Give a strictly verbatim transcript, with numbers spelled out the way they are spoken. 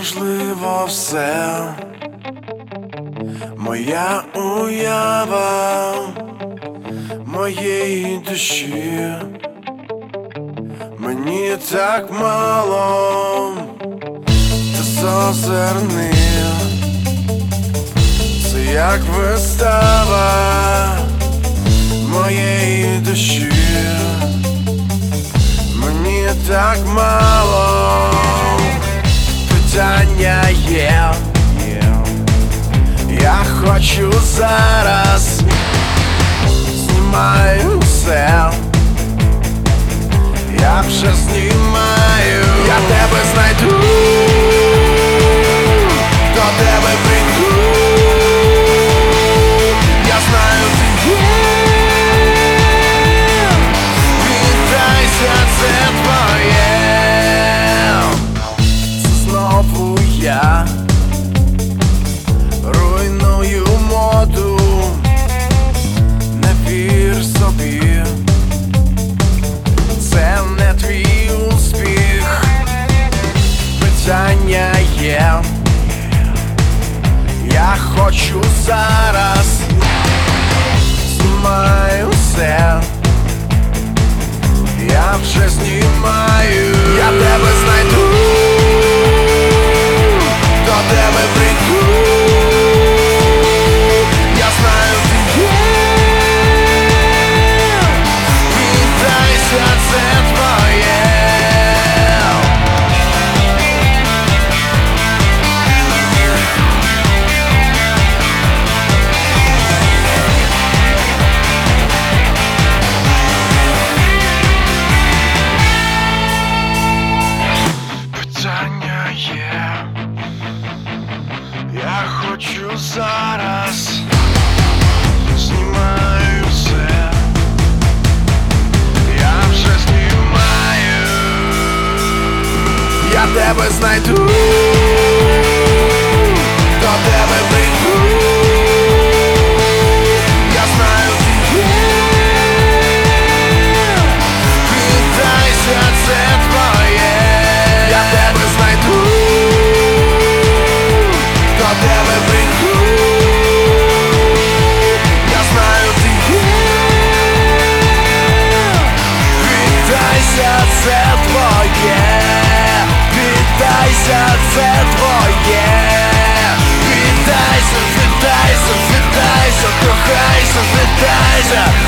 можливо все, моя уява моєї душі, мені так мало, ти зазирни, це як вистава моєї душі, мені так мало, питання є, я хочу зараз, знімаю все, я вже знімаю, я тебе знайду, до тебе прийду, я знаю ти є, вітайся, це твоє, це знову я руйную моду, не вір собі, це не твій успіх, питання є, я хочу зараз, знімаю все, я вже знімаю, я тебе знайду, до тебе прийду, я знаю ти є, вітайся, це твоє. Питання є, я хочу зараз, знімаю все, я вже знімаю, я тебе знайду, до тебе прийду, я знаю ти є, вітайся, це твоє, я тебе знайду, до тебе прийду, я знаю ти є, вітайся, це твоє, вітайся, це твоє, вітайся, вітайся, вітайся, кохайся, вітайся.